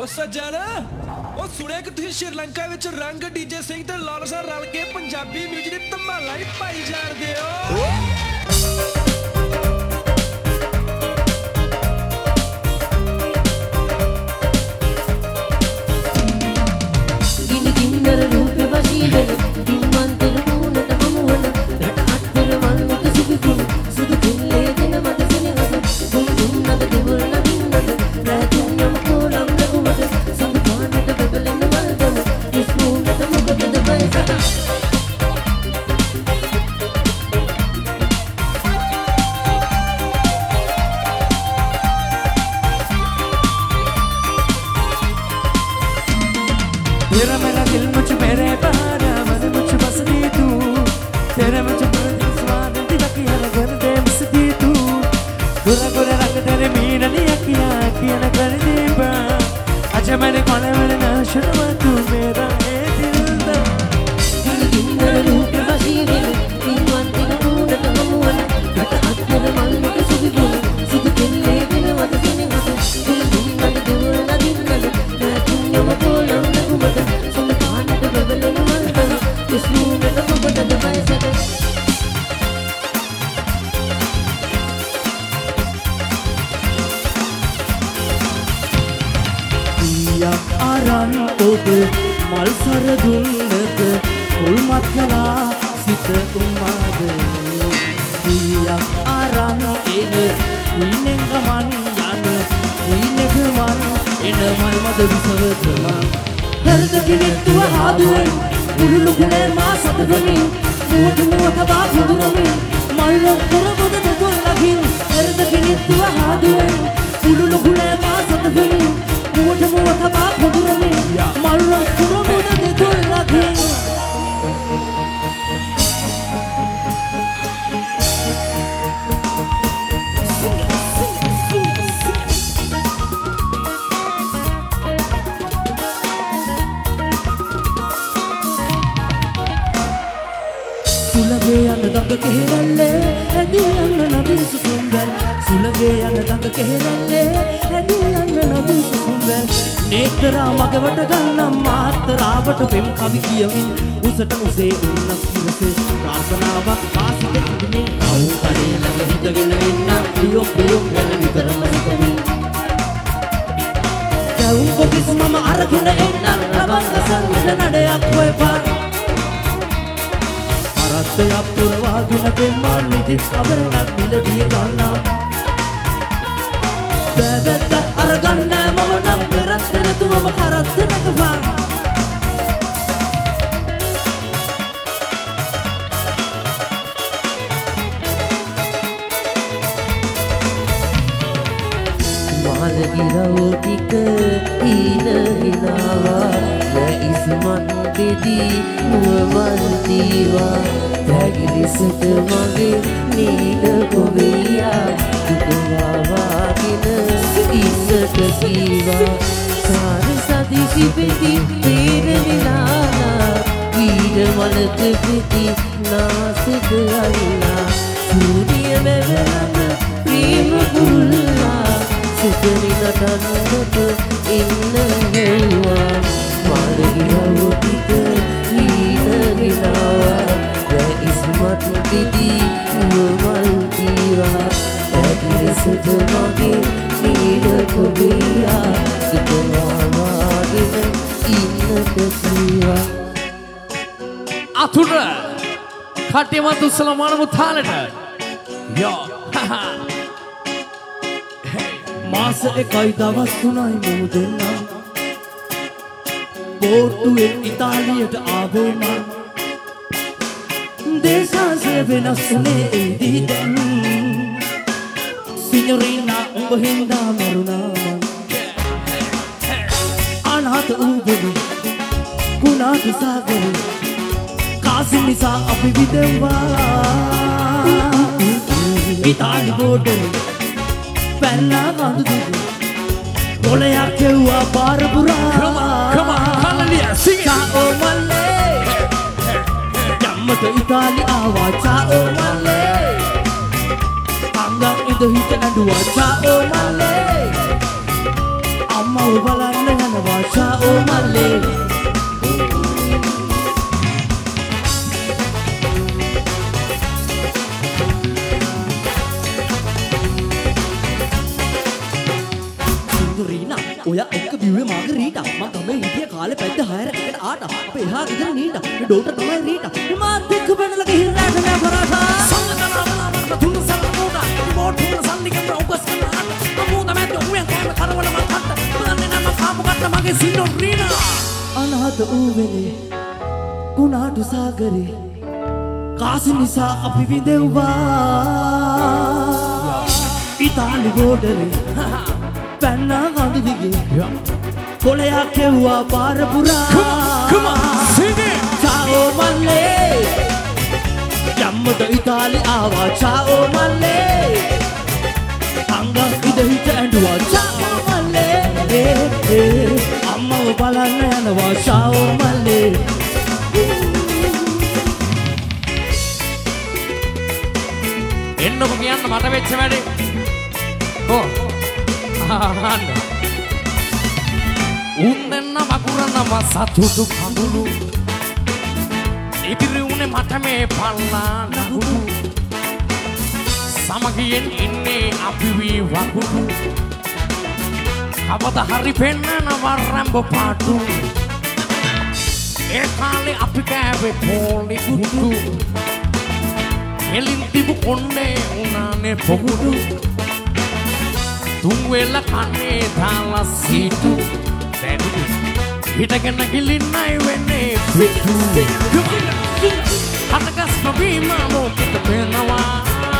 सज्जन ਉਹ ਸੁਣਿਆ ਕਿ ਤੁਸੀਂ ਸ਼੍ਰੀਲੰਕਾ ਵਿੱਚ ਰੰਗ ਡੀਜੇ ਸਿੰਘ ਤੇ ਲਾਲਸਾ ਰਲ ਕੇ ਪੰਜਾਬੀ ਮਿਊਜ਼ਿਕ ਦੀ ਧਮਾਲਾ ਹੀ ਪਾਈ ਜਾਂਦੇ ਹੋ तेरा मेरा दिल मुझ मेरे पारा मन मुझ बस दी तू तेरे मुझ पर स्वाद दिलकिया कर दे बस दी तू गोरा गोरा रंग तेरे मीरा नी अखियां अखियां न कर दे बा अच्छा मैंने कोने मेरे ना शुरू तू मेरा है दिल दा दिल मेरे रूप बसी रे दीवान दिल रूप तमवन गट अत्तर मन के सुध दिले दिल मत दिने मत दिल मन दिल ना दिल ना दुनिया में बोलम आराम ओब मल सर दुन्नत उल्मत कला सित उम्माद दिया आराम एन विनेंगमान यान विनेगमान एन मल मद विसवतमा हरद किनित्व हादुए उल्लु गुणे मा सतगमी मोठ मोठ बा खुदुरमी मल पुरबद दुल लगिन हरद किनित्व हादुए उल्लु गुणे मा सतगमी मोठ मोठ बा खुदुरमी मल पुरबद दुल लगिन Sulage an dang kehralle edi an nabi sumbel Sulage an dang kehralle edi an nabi sumbel Netra magawata ganna matraවට pem kavi kiyamin usata use unna kirase prasanawa kaasite kudine au kare lag hidagena inna priyo priyo gana nitarama hitamin Kau kokis mama aragena inna labanga sangena nadayak hoepa Rattaya puravagina pemmal nidhi abarana miladiya ganna Bevetta araganna mama perattena tuwama karattena kafa Malagirav tika hina hinawa ya isman dedi muwal diwa Taglisut mage neela koveya dukawa gina isat siwa sar sadi sipeti tere nilana veer malat piti nasid alla suriya mevelana prema pulla sukani natanat inna huwa margirav tika hina hinawa ismat didi umal diwa taglisut mage neela koveya dukawa gina innat siwa Athura Khatiyamatu Salamana Muthalata Yo මාස එකයි දවස් 3යි මම දෙන්නා බෝට්ටුවෙන් ඉතාලියට ආවේ මම දේශාසය වෙනස් වුණේ එදී දැන් සිනොරීනා උඹ හින්දා මරුණා මං අනාථ උඹේ කුණාට සාගරේ කාසි නිසා අපි විදෙව්වා ඉතාලි බෝට්ටුවේ Penna gandu Golaya kewa barbura Come on, hallelujah, sing it Ciao malle Yammata Itali awa ciao malle Anga ido hita nanduwa ciao malle Amma අම්මව බලන්න යනවා චාෝ මල්ලේ ඔයා එක්ක බිව්වේ මාගරීටා මම ගමේ හිටිය කාලේ පැද්ද 6 එකට ආට අපේ එහා ගෙදර නීටා මේ ඩෝට තමයි රීටා මාත් එක්ක බැනලා ගිහින් රැට නෑ පරාසා සංගතනාවල තුන් සල්ලෝඩා රිමෝට් තුන සල්ලිකම් රෝගස් කරන අමුද මැද උයන් කෑම කරවල මම කට්ට බලන්නේ නම කාපු කට්ට මගේ සින්ඩෝරීනා අනහත ඌ වෙලේ කුණාටු සාගරේ කාසි නිසා අපි විඳෙව්වා ඉතාලි ගෝඩරේ පැන්නා කඳු දිගේ කොලයක් කෙව්වා පාර පුරා චාෝ මල්ලේ යම්මද ඉතාලි ආවා චාෝ මල්ලේ අංගක් ඉද හිට ඇඬුවා චාෝ මල්ලේ අම්මව බලන්න යනවා චාෝ මල්ලේ එන්නකො කියන්න මට වෙච්ච වැඩේ ඕ උන්දන්න වකුරනම සතුටු කඳුළු ඉදිරි උනේ මට මේ පල්ලා නහුරු සමගියෙන් ඉන්නේ අපි වී වකුරු කවද හරි පෙන්නනවා රැම්බෝ පාටු ඒ කාලේ අපි කෑවේ පොලි කුටු එලින් තිබු කොන්නේ උනානේ පොකුඩු තුන්වෙල කන්නේ දාලා සීටු දැනු හිටගෙන ගිලින්නයි වෙන්නේ පිටු හතකස් නොබීම ලෝකෙට පෙනවා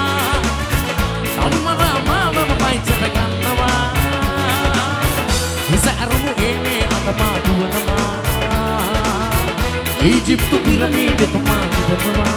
සම්මරා මාවම පයිචට ගන්නවා ඉසරුමු එන්නේ අතපා දුවනවා ඊජිප්තු පිරමීඩ තමා දුවනවා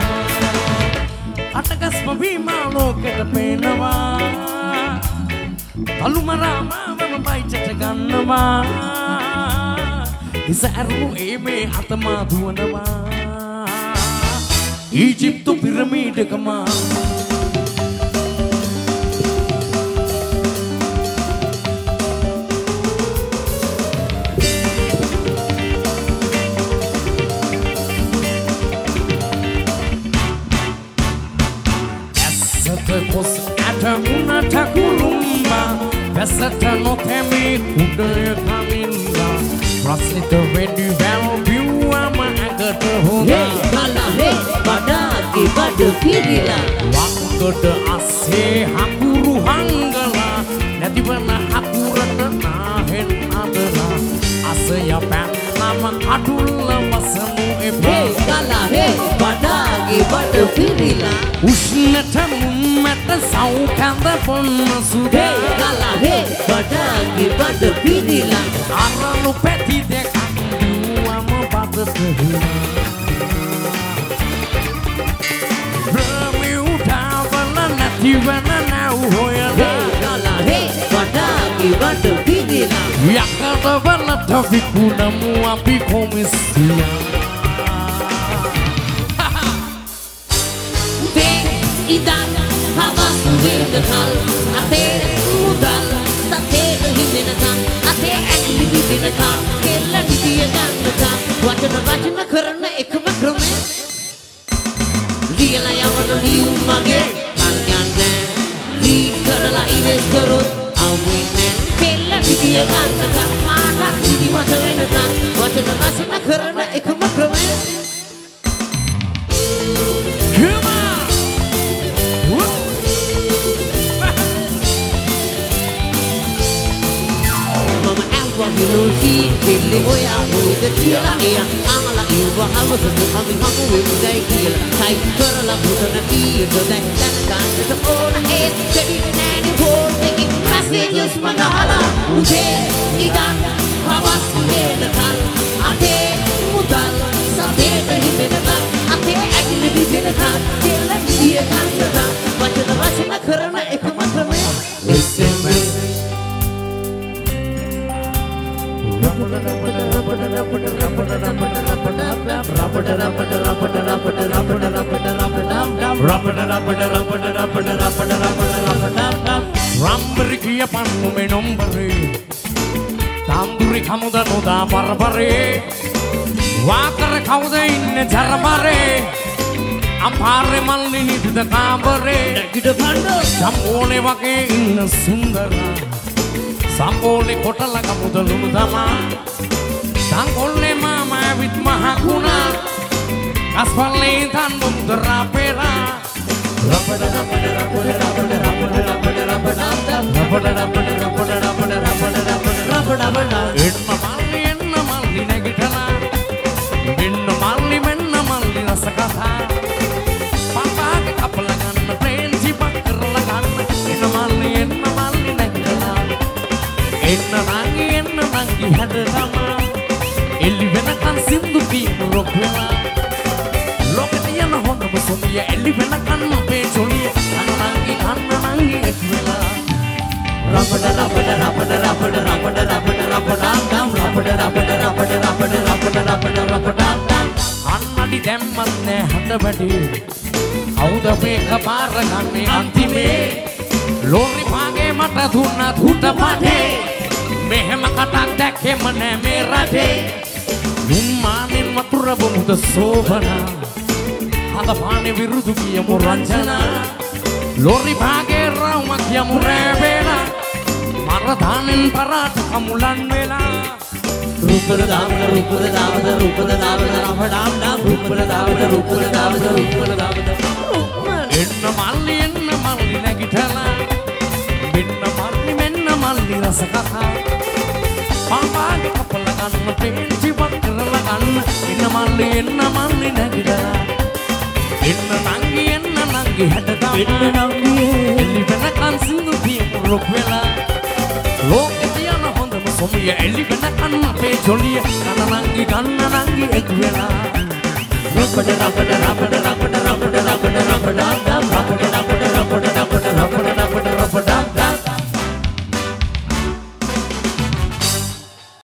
හතකස් නොබීම ලෝකෙට පෙනවා අලුමරා මාවම පයිචට ගන්නවා ඉසරුමු ඒමේ අතමා දුවනවා ඊජිප්තු පිරමීඩකමා ඇසත කොස් ඇට මුණට කුළුම්බා වැසට නොතැමි කුඩය කමින්දා ප්‍රශ්නිත වෙඩි වැල් බිව්වම ඇඟට හොඳා කලහේ බඩාගේ බඩ පිරිලා වක්ගොඩ අස්සේ හකුරු හංගලා නැතිවන හකුරට නාහෙන් අදලා අසය පැන්නම කටුල්ල වසමු එපා කලහේ බඩාගේ බඩ පිරිලා උෂ්ණට මුම්මට සෞකඳ පොන්න සුදේ කලහේ බඩාගේ බඩ පිරිලා අරලු පැති දෙකක් දුවම බදට බ්‍රමියුටාවල නැතිවන නැව් හොයලා කලහේ බඩාගේ බඩ පිරිලා යකඩවලට විකුණමු අපි කොමිස්සියා ඉදන් හවස් වේදකල් අතේ මුදල් තතේ හිමිනකම් අතේ ඇඟිලි දිනකම් කෙල්ල දිවිය ගන්නකම් වචන කරන එකම ක්‍රමය ලියලා යවන ලියුම් මගේ අන්‍යන්නේ දී කරලා ඉවෙස් කරොත් අවුන්නේ කෙල්ල දිවිය ගන්නකම් මානක් දිවිමත වෙනකම් වචන කරන එකම ක්‍රමය Lucy, Billy, Oya, the Tila, Amala, Iva, Havasu, Hamu, Day, Type, Turla, Putan, the Day, Danakan, the Old Head, Debbie, Nanny, Paul, taking messages, Mandala, Uche, Idan, Havas, the Tan, Ate, Mutal, Sate, the Himena, Ate, Agility, the Tan, Tila, the Tan, but the Vasina Kurana, Ekamaka, listen, Rambarikia Panume Nombari කමුද නොදා බරබරේ වාකර කවුද ඉන්නේ ජරබරේ අපාරේ මල්ලි නිදිද කාමරේ නැගිට ගන්න සම්පෝලේ වගේ ඉන්න සුන්දරා සම්පෝලේ කොටල කමුද ලුණු තමා සංකොල්ලේ මාමා විත් මහකුණා අස්පල්ලේ තන් මුදරා පෙරා රපඩ රපඩ රපඩ රපඩ රපඩ රපඩ රපඩ රපඩ රපඩ රපඩ රපඩ රපඩ රපඩ එන්න මල්ලි නැගිටලා මෙන්න මල්ලි රස කතා පාපාගේ කපල ගන්න ප්‍රේන්සි පක් කරලා ගන්න එන්න මල්ලි නැගිටලා එන්න නංගි හැද තමා එල්ලි වෙනකන් සින්දු පීන රොක්වලා ලෝකෙට යන හොඳම සොමිය එල්ලි වෙනකන් අපේ චොලිය කන්න නංගි එක්වෙලා රපඩ රපඩ රපඩ රපඩ රපඩ රපඩ රපඩාම් රපඩ රපඩ රපඩ රපඩ රපඩ රපඩ රපඩාම් අන්නඩි දැම්මත් නෑ හඳ වැඩි අවුද මේක පාර ගන්නේ අන්තිමේ ලෝරි පාගේ මට දුන්නා දුට පාටේ මෙහෙම කටක් දැක්කෙම නෑ මේ රටේ විම්මානෙන් වතුර බොමුද සෝබනා හඳ පානේ විරුදු කියමු රංජනා ලෝරි භාගේ රවුම කියමු රෑබේලා මරදානෙන් පරාට කමුලන් වෙලා රූපද දාවද රූපද දාවද රූපද දාවද රපඩාම් දාම් රූපද දාවද රූපද දාවද රූපද දාවද එන්න මල්ලි නැගිටලා මෙන්න මල්ලි රස කතා පාපාගේ කපල ගන්න පේන්චි වක් කරලා ගන්න එන්න මල්ලි නැගිටලා එන්න නංගි හැට තමා එල්ලි වෙනකන් සින්දු පියමු රොක්වෙලා ලෝකෙට යන හොඳම සොමිය එල්ලි වෙනකන් අපේ ජොලිය ගන්න නංගි එක්වෙලා රපඩ රපඩ රපඩ රපඩ රපඩ රපඩ රපඩ රපඩ